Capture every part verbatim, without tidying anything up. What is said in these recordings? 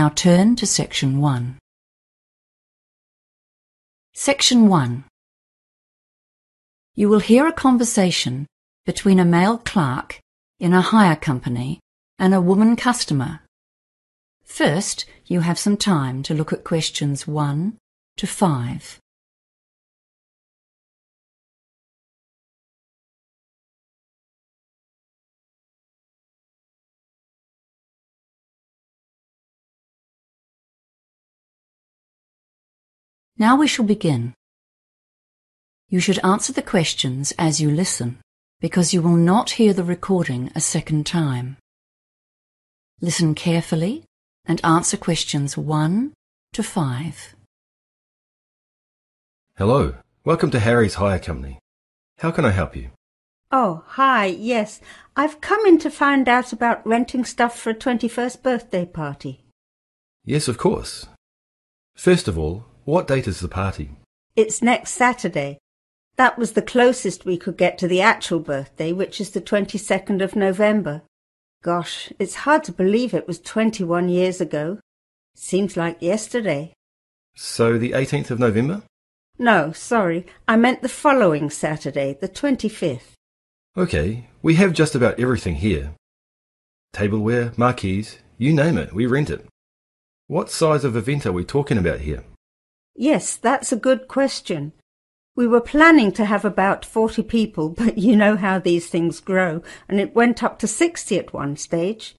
Now turn to Section one. Section one. You will hear a conversation between a male clerk in a hire company and a woman customer. First, you have some time to look at questions one to five. Now we shall begin. You should answer the questions as you listen, because you will not hear the recording a second time. Listen carefully and answer questions one to five. Hello, welcome to Harry's Hire Company. How can I help you? Oh, hi, yes. I've come in to find out about renting stuff for a twenty-first birthday party. Yes, of course. First of all, what date is the party? It's next Saturday. That was the closest we could get to the actual birthday, which is the twenty-second of November. Gosh, it's hard to believe it was twenty-one years ago. Seems like yesterday. So the eighteenth of November? No, sorry. I meant the following Saturday, the twenty-fifth. Okay, we have just about everything here. Tableware, marquees, you name it, we rent it. What size of event are we talking about here? Yes, that's a good question. We were planning to have about forty people, but you know how these things grow, and it went up to sixty at one stage.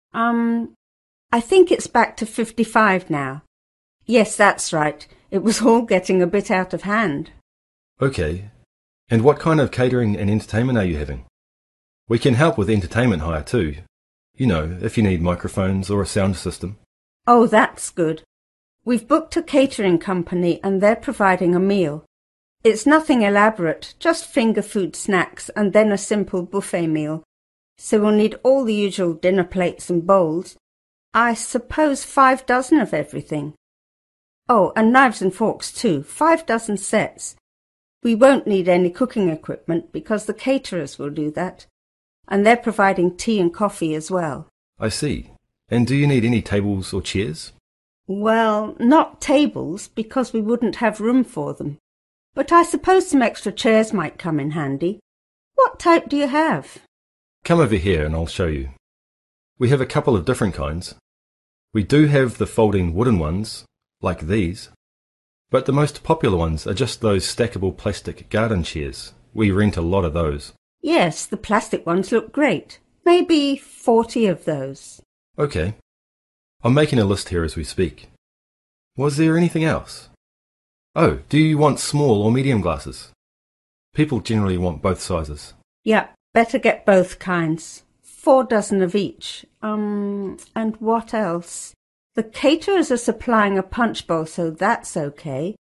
Um, I think it's back to fifty-five now. Yes, that's right. It was all getting a bit out of hand. Okay, and what kind of catering and entertainment are you having? We can help with entertainment hire too. You know, if you need microphones or a sound system. Oh, that's good. We've booked a catering company and they're providing a meal. It's nothing elaborate, just finger food snacks and then a simple buffet meal. So we'll need all the usual dinner plates and bowls. I suppose five dozen of everything. Oh, and knives and forks too, five dozen sets. We won't need any cooking equipment because the caterers will do that. And they're providing tea and coffee as well. I see. And do you need any tables or chairs? Well, not tables, because we wouldn't have room for them. But I suppose some extra chairs might come in handy. What type do you have? Come over here and I'll show you. We have a couple of different kinds. We do have the folding wooden ones, like these. But the most popular ones are just those stackable plastic garden chairs. We rent a lot of those. Yes, the plastic ones look great. Maybe forty of those. Okay. I'm making a list here as we speak. Was there anything else? Oh, do you want small or medium glasses? People generally want both sizes. Yeah, better get both kinds. Four dozen of each. Um, and what else? The caterers are supplying a punch bowl, so that's okay.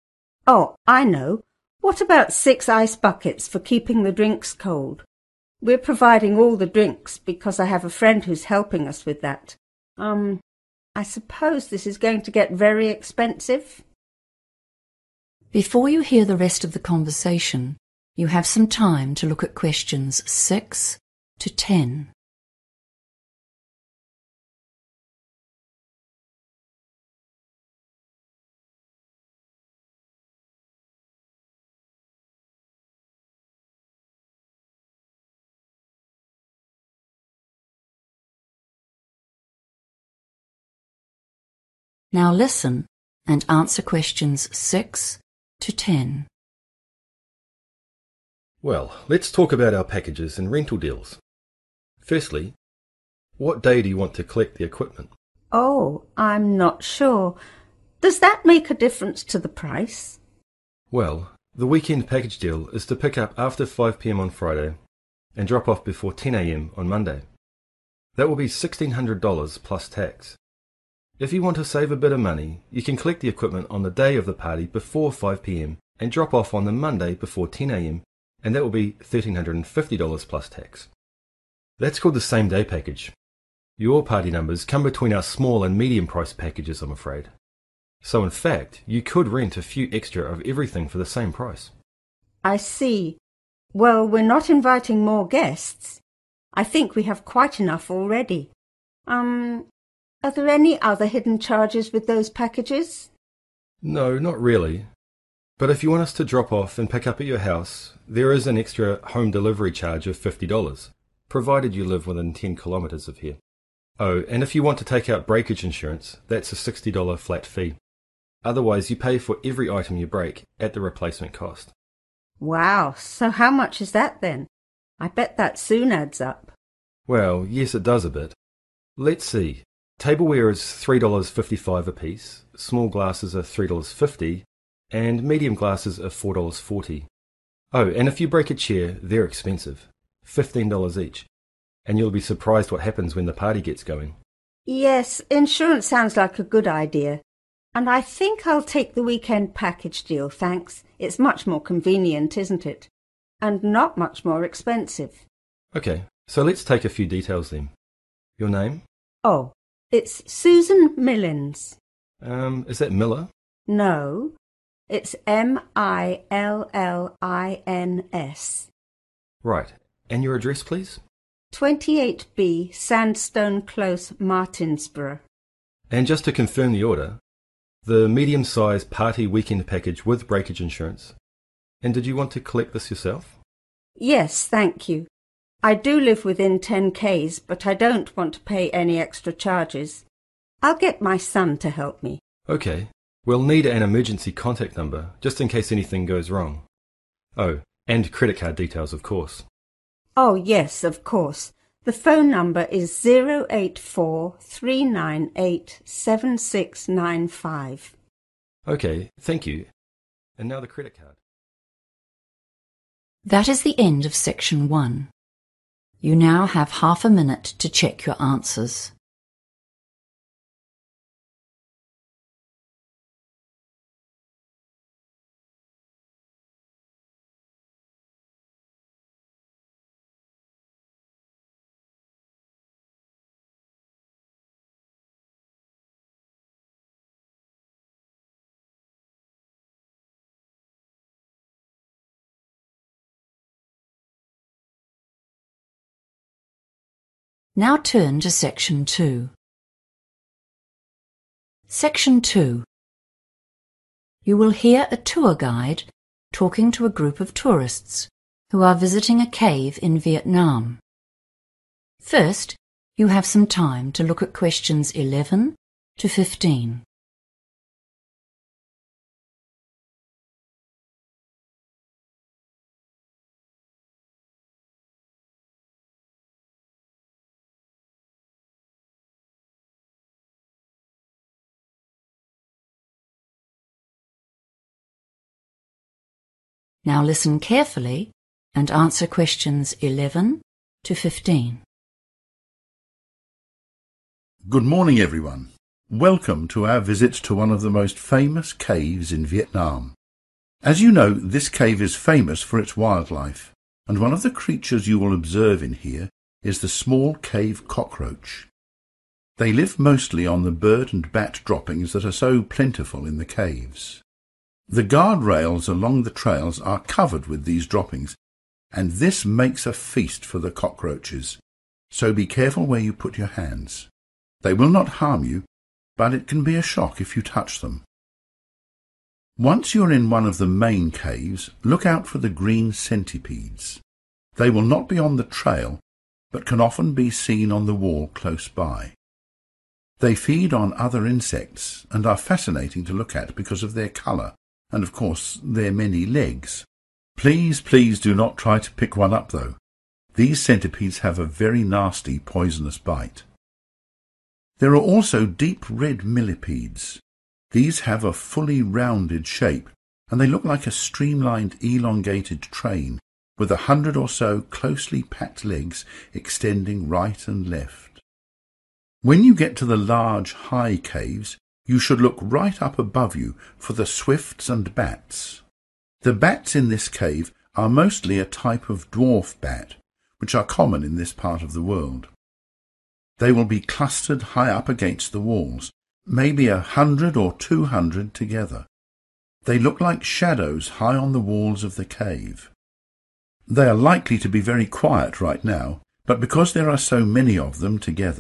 Oh, I know. What about six ice buckets for keeping the drinks cold? We're providing all the drinks because I have a friend who's helping us with that. Um, I suppose this is going to get very expensive. Before you hear the rest of the conversation, you have some time to look at questions six to ten. Now listen and answer questions six to ten. Well, let's talk about our packages and rental deals. Firstly, what day do you want to collect the equipment? Oh, I'm not sure. Does that make a difference to the price? Well, the weekend package deal is to pick up after five p m on Friday and drop off before ten a m on Monday. That will be sixteen hundred dollars plus tax. If you want to save a bit of money, you can collect the equipment on the day of the party before five p m and drop off on the Monday before ten a m, and that will be one thousand three hundred fifty dollars plus tax. That's called the same day package. Your party numbers come between our small and medium price packages, I'm afraid. So in fact, you could rent a few extra of everything for the same price. I see. Well, we're not inviting more guests. I think we have quite enough already. Um, Are there any other hidden charges with those packages? No, not really. But if you want us to drop off and pick up at your house, there is an extra home delivery charge of fifty dollars, provided you live within ten kilometres of here. Oh, and if you want to take out breakage insurance, that's a sixty dollars flat fee. Otherwise, you pay for every item you break at the replacement cost. Wow, so how much is that then? I bet that soon adds up. Well, yes, it does a bit. Let's see. Tableware is three dollars fifty-five a piece, small glasses are three dollars fifty, and medium glasses are four dollars forty. Oh, and if you break a chair, they're expensive, fifteen dollars each, and you'll be surprised what happens when the party gets going. Yes, insurance sounds like a good idea. And I think I'll take the weekend package deal, thanks. It's much more convenient, isn't it? And not much more expensive. Okay, so let's take a few details then. Your name? Oh, it's Susan Millins. Um, is that Miller? No, it's M I L L I N S. Right, and your address, please? twenty-eight B Sandstone Close, Martinsborough. And just to confirm the order, the medium-sized party weekend package with breakage insurance. And did you want to collect this yourself? Yes, thank you. I do live within ten kays, but I don't want to pay any extra charges. I'll get my son to help me. Okay. We'll need an emergency contact number, just in case anything goes wrong. Oh, and credit card details, of course. Oh, yes, of course. The phone number is zero eight four three nine eight seven six nine five. Okay, thank you. And now the credit card. That is the end of section one. You now have half a minute to check your answers. Now turn to section two. Section two. You will hear a tour guide talking to a group of tourists who are visiting a cave in Vietnam. First, you have some time to look at questions eleven to fifteen. Now listen carefully and answer questions eleven to fifteen. Good morning, everyone. Welcome to our visit to one of the most famous caves in Vietnam. As you know, this cave is famous for its wildlife, and one of the creatures you will observe in here is the small cave cockroach. They live mostly on the bird and bat droppings that are so plentiful in the caves. The guardrails along the trails are covered with these droppings, and this makes a feast for the cockroaches, so be careful where you put your hands. They will not harm you, but it can be a shock if you touch them. Once you're in one of the main caves, look out for the green centipedes. They will not be on the trail, but can often be seen on the wall close by. They feed on other insects and are fascinating to look at because of their colour and, of course, their many legs. Please, please do not try to pick one up, though. These centipedes have a very nasty poisonous bite. There are also deep red millipedes. These have a fully rounded shape, and they look like a streamlined, elongated train, with a hundred or so closely packed legs extending right and left. When you get to the large, high caves, you should look right up above you for the swifts and bats. The bats in this cave are mostly a type of dwarf bat, which are common in this part of the world. They will be clustered high up against the walls, maybe a hundred or two hundred together. They look like shadows high on the walls of the cave. They are likely to be very quiet right now, but because there are so many of them together,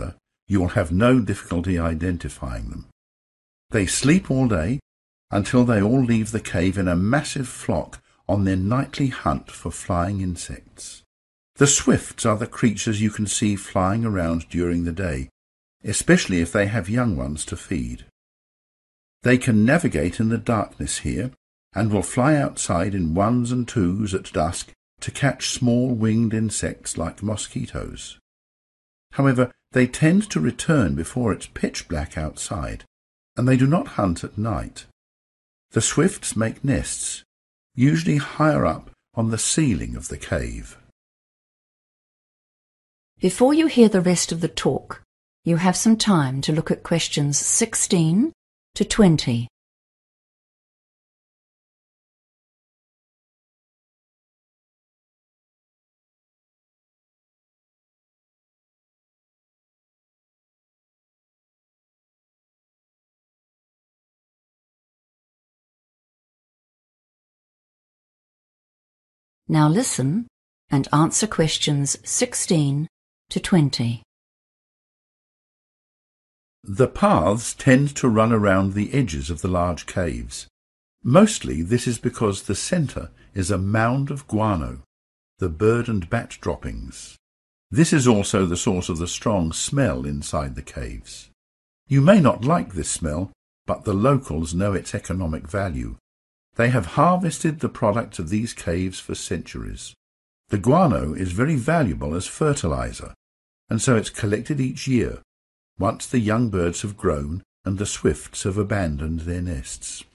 you will have no difficulty identifying them. They sleep all day until they all leave the cave in a massive flock on their nightly hunt for flying insects. The swifts are the creatures you can see flying around during the day, especially if they have young ones to feed. They can navigate in the darkness here and will fly outside in ones and twos at dusk to catch small winged insects like mosquitoes. However, they tend to return before it's pitch black outside, and they do not hunt at night. The swifts make nests, usually higher up on the ceiling of the cave. Before you hear the rest of the talk, you have some time to look at questions sixteen to twenty. Now listen and answer questions sixteen to twenty. The paths tend to run around the edges of the large caves. Mostly this is because the centre is a mound of guano, the bird and bat droppings. This is also the source of the strong smell inside the caves. You may not like this smell, but the locals know its economic value. They have harvested the products of these caves for centuries. The guano is very valuable as fertilizer, and so it's collected each year, once the young birds have grown and the swifts have abandoned their nests.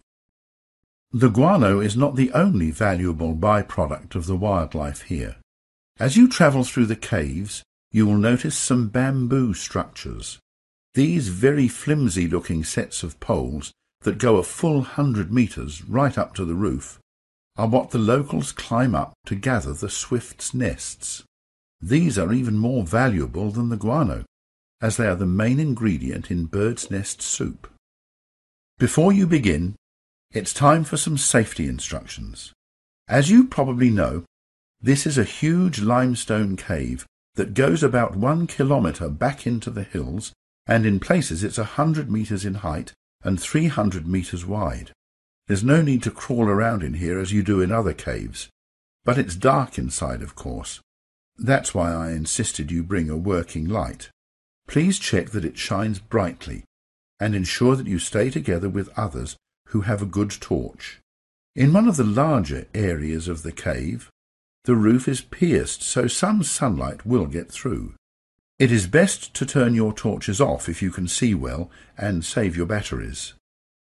The guano is not the only valuable byproduct of the wildlife here. As you travel through the caves, you will notice some bamboo structures. These very flimsy-looking sets of poles that go a full hundred metres right up to the roof are what the locals climb up to gather the swifts' nests. These are even more valuable than the guano, as they are the main ingredient in bird's nest soup. Before you begin, it's time for some safety instructions. As you probably know, this is a huge limestone cave that goes about one kilometre back into the hills, and in places it's a hundred metres in height and three hundred metres wide. There's no need to crawl around in here as you do in other caves, but it's dark inside, of course. That's why I insisted you bring a working light. Please check that it shines brightly, and ensure that you stay together with others who have a good torch. In one of the larger areas of the cave, the roof is pierced so some sunlight will get through. It is best to turn your torches off if you can see well and save your batteries.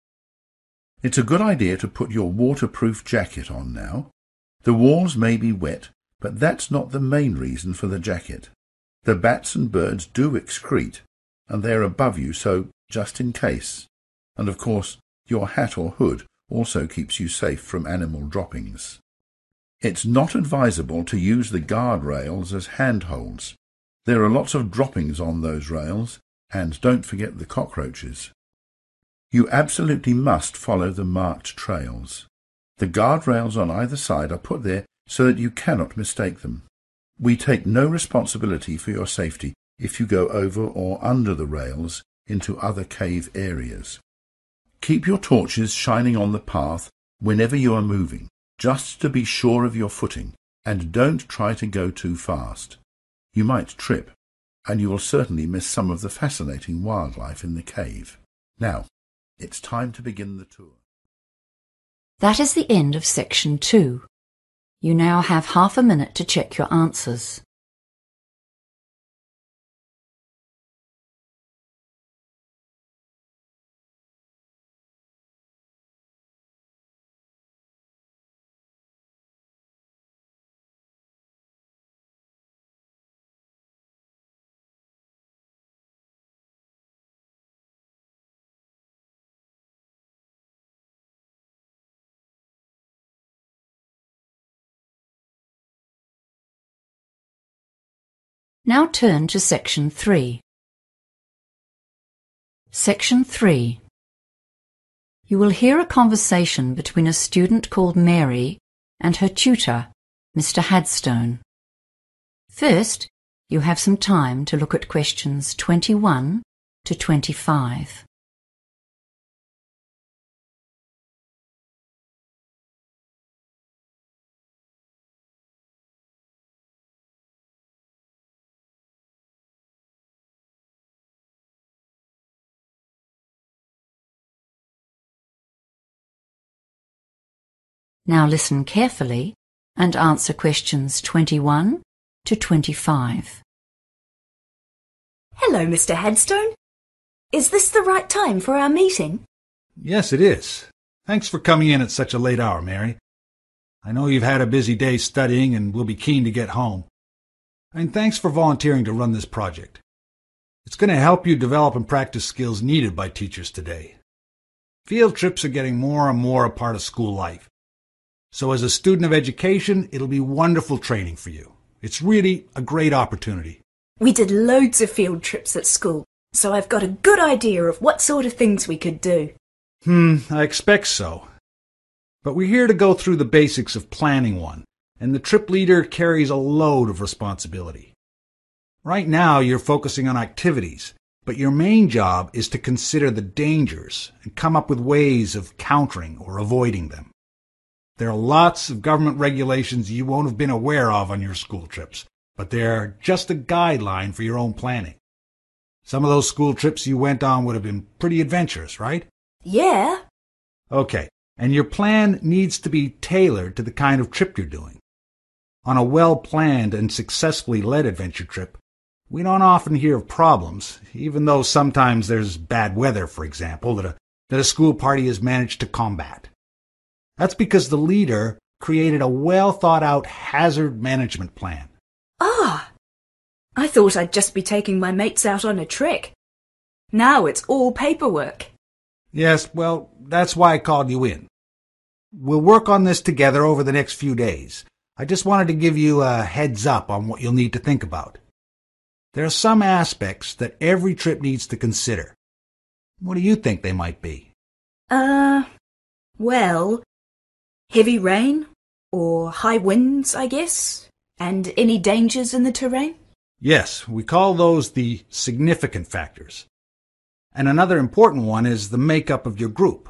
It's a good idea to put your waterproof jacket on now. The walls may be wet, but that's not the main reason for the jacket. The bats and birds do excrete, and they are above you, so just in case. And of course, your hat or hood also keeps you safe from animal droppings. It's not advisable to use the guardrails as handholds. There are lots of droppings on those rails, and don't forget the cockroaches. You absolutely must follow the marked trails. The guardrails on either side are put there so that you cannot mistake them. We take no responsibility for your safety if you go over or under the rails into other cave areas. Keep your torches shining on the path whenever you are moving, just to be sure of your footing, and don't try to go too fast. You might trip, and you will certainly miss some of the fascinating wildlife in the cave. Now, it's time to begin the tour. That is the end of section two. You now have half a minute to check your answers. Now turn to section three. Section three. You will hear a conversation between a student called Mary and her tutor, Mister Hadstone. First, You have some time to look at questions twenty-one to twenty-five. Now listen carefully and answer questions twenty-one to twenty-five. Hello, Mister Headstone. Is this the right time for our meeting? Yes, it is. Thanks for coming in at such a late hour, Mary. I know you've had a busy day studying and will be keen to get home. And thanks for volunteering to run this project. It's going to help you develop and practice skills needed by teachers today. Field trips are getting more and more a part of school life. So as a student of education, it'll be wonderful training for you. It's really a great opportunity. We did loads of field trips at school, so I've got a good idea of what sort of things we could do. Hmm, I expect so. But we're here to go through the basics of planning one, and the trip leader carries a load of responsibility. Right now, you're focusing on activities, but your main job is to consider the dangers and come up with ways of countering or avoiding them. There are lots of government regulations you won't have been aware of on your school trips, but they're just a guideline for your own planning. Some of those school trips you went on would have been pretty adventurous, right? Yeah. Okay, and your plan needs to be tailored to the kind of trip you're doing. On a well-planned and successfully led adventure trip, we don't often hear of problems, even though sometimes there's bad weather, for example, that a, that a school party has managed to combat. That's because the leader created a well-thought-out hazard management plan. Ah, I thought I'd just be taking my mates out on a trek. Now it's all paperwork. Yes, well, that's why I called you in. We'll work on this together over the next few days. I just wanted to give you a heads up on what you'll need to think about. There are some aspects that every trip needs to consider. What do you think they might be? Uh, well, heavy rain or high winds, I guess, and any dangers in the terrain? Yes, we call those the significant factors. And another important one is the makeup of your group.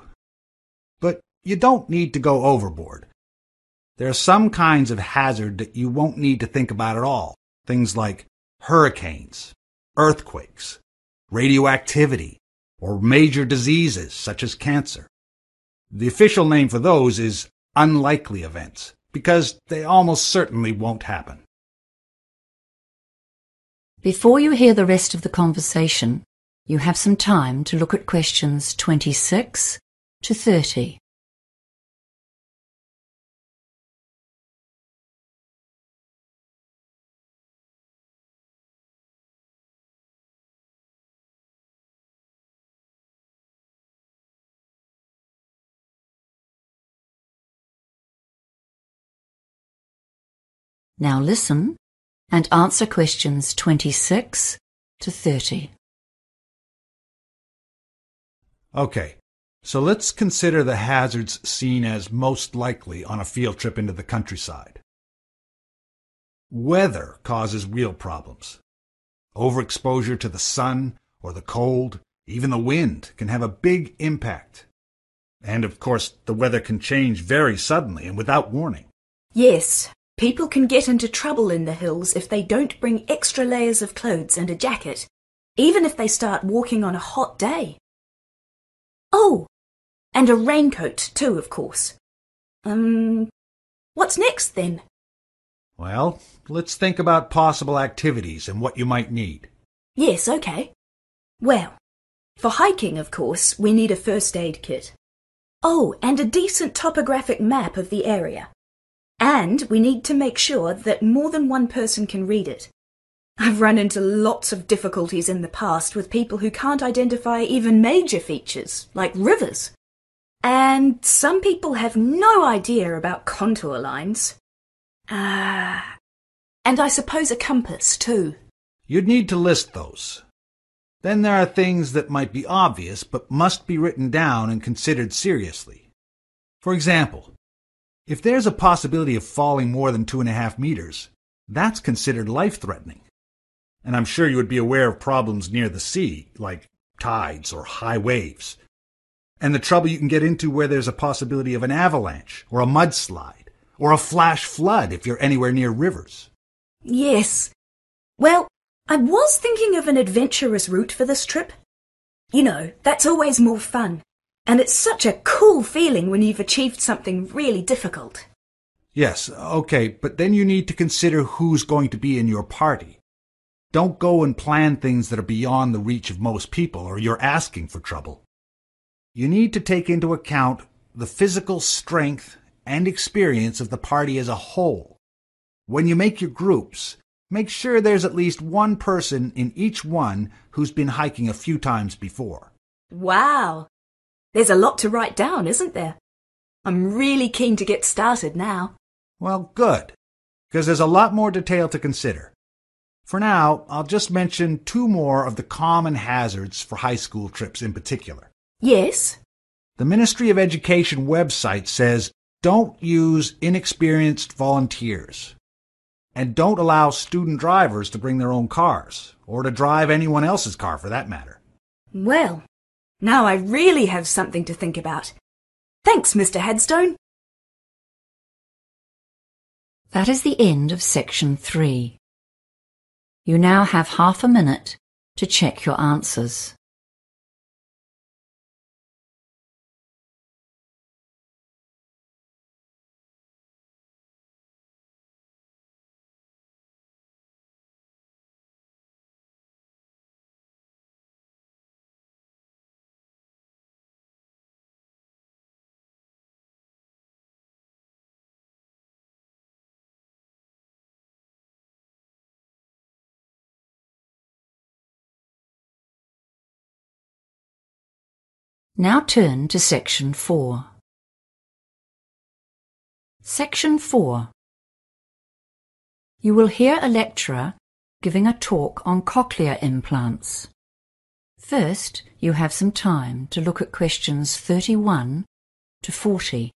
But you don't need to go overboard. There are some kinds of hazard that you won't need to think about at all. Things like hurricanes, earthquakes, radioactivity, or major diseases such as cancer. The official name for those is unlikely events, because they almost certainly won't happen. Before you hear the rest of the conversation, you have some time to look at questions twenty-six to thirty. Now listen and answer questions twenty-six to thirty. Okay, so let's consider the hazards seen as most likely on a field trip into the countryside. Weather causes real problems. Overexposure to the sun or the cold, even the wind, can have a big impact. And of course, the weather can change very suddenly and without warning. Yes, people can get into trouble in the hills if they don't bring extra layers of clothes and a jacket, even if they start walking on a hot day. Oh, and a raincoat too, of course. Um, what's next then? Well, let's think about possible activities and what you might need. Yes, okay. Well, for hiking, of course, we need a first aid kit. Oh, and a decent topographic map of the area. And we need to make sure that more than one person can read it. I've run into lots of difficulties in the past with people who can't identify even major features, like rivers. And some people have no idea about contour lines. Ah, uh, and I suppose a compass, too. You'd need to list those. Then there are things that might be obvious but must be written down and considered seriously. For example, if there's a possibility of falling more than two and a half meters, that's considered life-threatening. And I'm sure you would be aware of problems near the sea, like tides or high waves. And the trouble you can get into where there's a possibility of an avalanche, or a mudslide, or a flash flood if you're anywhere near rivers. Yes. Well, I was thinking of an adventurous route for this trip. You know, that's always more fun. And it's such a cool feeling when you've achieved something really difficult. Yes, okay, but then you need to consider who's going to be in your party. Don't go and plan things that are beyond the reach of most people, or you're asking for trouble. You need to take into account the physical strength and experience of the party as a whole. When you make your groups, make sure there's at least one person in each one who's been hiking a few times before. Wow! There's a lot to write down, isn't there? I'm really keen to get started now. Well, good, because there's a lot more detail to consider. For now, I'll just mention two more of the common hazards for high school trips in particular. Yes? The Ministry of Education website says don't use inexperienced volunteers. And don't allow student drivers to bring their own cars, or to drive anyone else's car for that matter. Well, now I really have something to think about. Thanks, Mister Headstone. That is the end of section three. You now have half a minute to check your answers. Now turn to section four. Section four. You will hear a lecturer giving a talk on cochlear implants. First, you have some time to look at questions thirty-one to forty.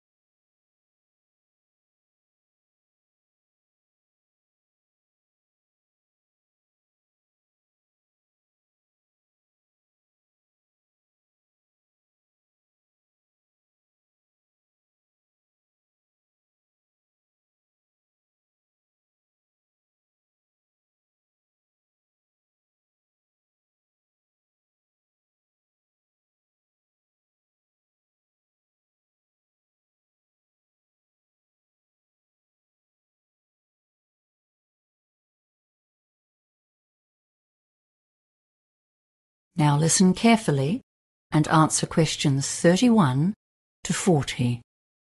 Now listen carefully and answer questions thirty-one to forty.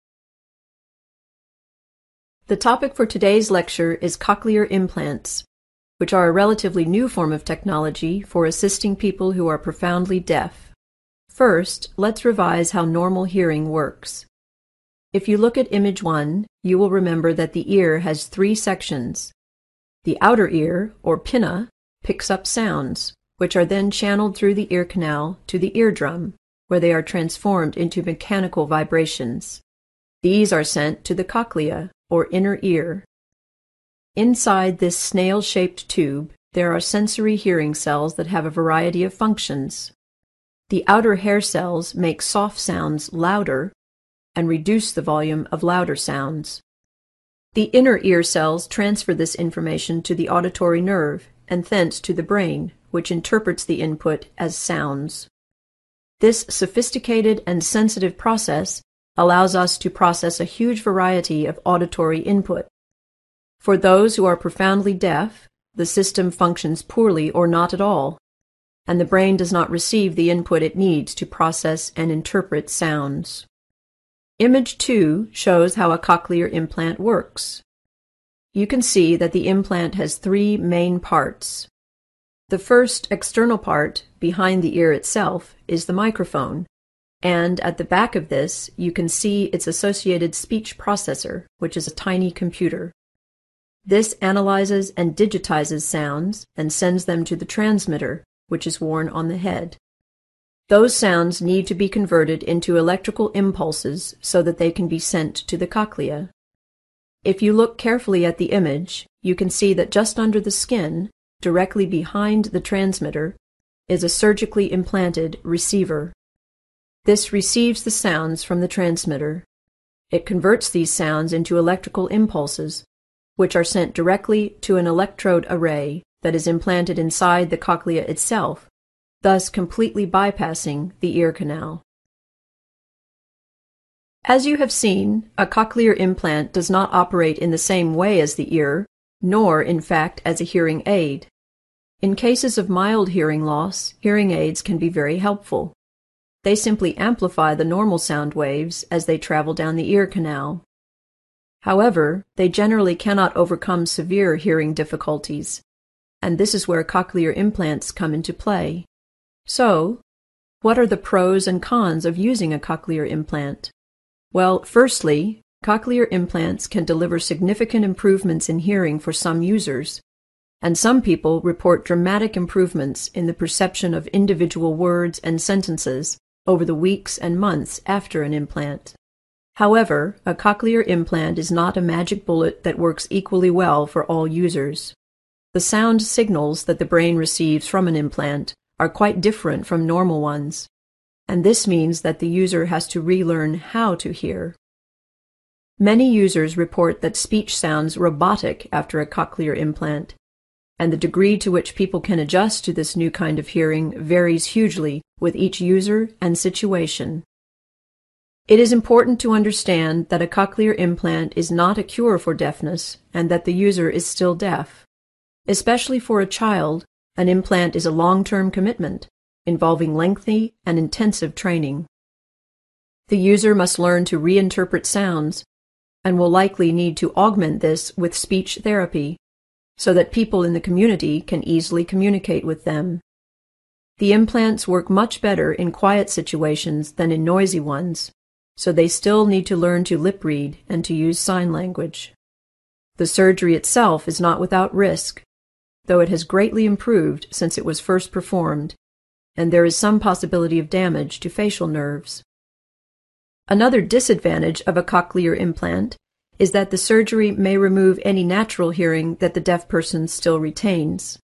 The topic for today's lecture is cochlear implants, which are a relatively new form of technology for assisting people who are profoundly deaf. First, let's revise how normal hearing works. If you look at image one, you will remember that the ear has three sections. The outer ear, or pinna, picks up sounds, which are then channeled through the ear canal to the eardrum, where they are transformed into mechanical vibrations. These are sent to the cochlea, or inner ear. Inside this snail-shaped tube, there are sensory hearing cells that have a variety of functions. The outer hair cells make soft sounds louder and reduce the volume of louder sounds. The inner ear cells transfer this information to the auditory nerve and thence to the brain, which interprets the input as sounds. This sophisticated and sensitive process allows us to process a huge variety of auditory input. For those who are profoundly deaf, the system functions poorly or not at all, and the brain does not receive the input it needs to process and interpret sounds. Image two shows how a cochlear implant works. You can see that the implant has three main parts. The first external part, behind the ear itself, is the microphone, and at the back of this you can see its associated speech processor, which is a tiny computer. This analyzes and digitizes sounds and sends them to the transmitter, which is worn on the head. Those sounds need to be converted into electrical impulses so that they can be sent to the cochlea. If you look carefully at the image, you can see that just under the skin directly behind the transmitter, is a surgically implanted receiver. This receives the sounds from the transmitter. It converts these sounds into electrical impulses, which are sent directly to an electrode array that is implanted inside the cochlea itself, thus completely bypassing the ear canal. As you have seen, a cochlear implant does not operate in the same way as the ear, nor, in fact, as a hearing aid. In cases of mild hearing loss, hearing aids can be very helpful. They simply amplify the normal sound waves as they travel down the ear canal. However, they generally cannot overcome severe hearing difficulties, and this is where cochlear implants come into play. So, what are the pros and cons of using a cochlear implant? Well, firstly, cochlear implants can deliver significant improvements in hearing for some users, and some people report dramatic improvements in the perception of individual words and sentences over the weeks and months after an implant. However, a cochlear implant is not a magic bullet that works equally well for all users. The sound signals that the brain receives from an implant are quite different from normal ones, and this means that the user has to relearn how to hear. Many users report that speech sounds robotic after a cochlear implant, and the degree to which people can adjust to this new kind of hearing varies hugely with each user and situation. It is important to understand that a cochlear implant is not a cure for deafness and that the user is still deaf. Especially for a child, an implant is a long-term commitment, involving lengthy and intensive training. The user must learn to reinterpret sounds, and will likely need to augment this with speech therapy, so that people in the community can easily communicate with them. The implants work much better in quiet situations than in noisy ones, so they still need to learn to lip read and to use sign language. The surgery itself is not without risk, though it has greatly improved since it was first performed, and there is some possibility of damage to facial nerves. Another disadvantage of a cochlear implant is that the surgery may remove any natural hearing that the deaf person still retains.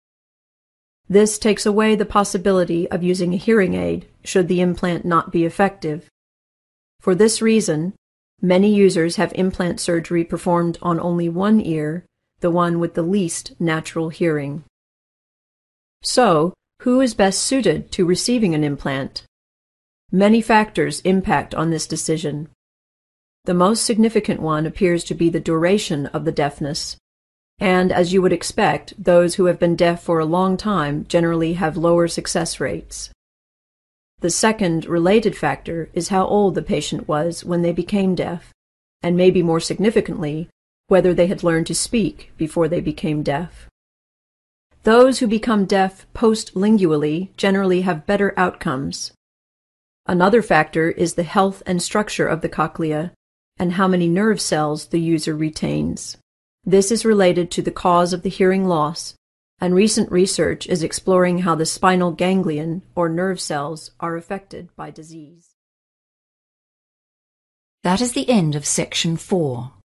This takes away the possibility of using a hearing aid should the implant not be effective. For this reason, many users have implant surgery performed on only one ear, the one with the least natural hearing. So, who is best suited to receiving an implant? Many factors impact on this decision. The most significant one appears to be the duration of the deafness, and as you would expect, those who have been deaf for a long time generally have lower success rates. The second related factor is how old the patient was when they became deaf, and maybe more significantly, whether they had learned to speak before they became deaf. Those who become deaf postlingually generally have better outcomes. Another factor is the health and structure of the cochlea and how many nerve cells the user retains. This is related to the cause of the hearing loss, and recent research is exploring how the spinal ganglion or nerve cells are affected by disease. That is the end of section four.